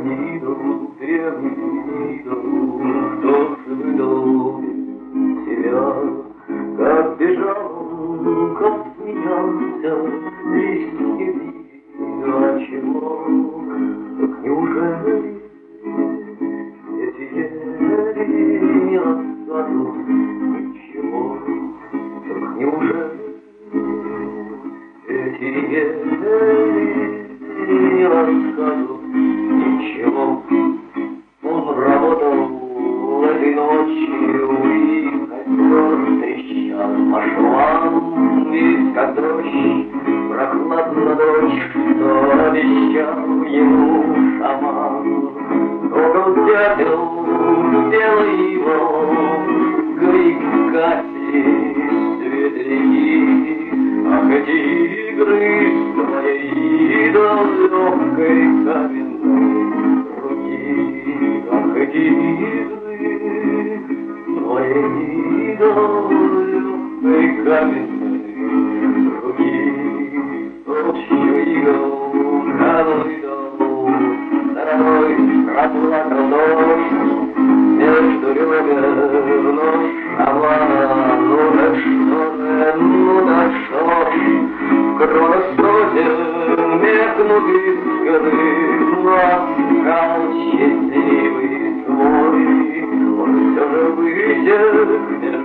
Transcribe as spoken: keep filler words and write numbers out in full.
древний идол, древний идол, кто ж выдал тебя, как бежал он, как смеялся, листья видно чего, так неужели эти ели не расскажут ничего, так неужели эти ели не расскажут ничего. Он работал этой ночью, и костер трещал по швам, ведь как дождь, прохладно дождь, что обещал ему шаман. Около дятел, белый его, горит капли, свет реки. Ах, эти игры твоей идол легкой каменной руки. Ах, эти игры твоей идол легкой каменной руки. Общую игру, канул идол, стороной проплакал дождь, между ребер нож шамана. Ну так что же, ну так что ж, в кровостроте мелькнут искры, ласкал счастливый свой. Он все же вытек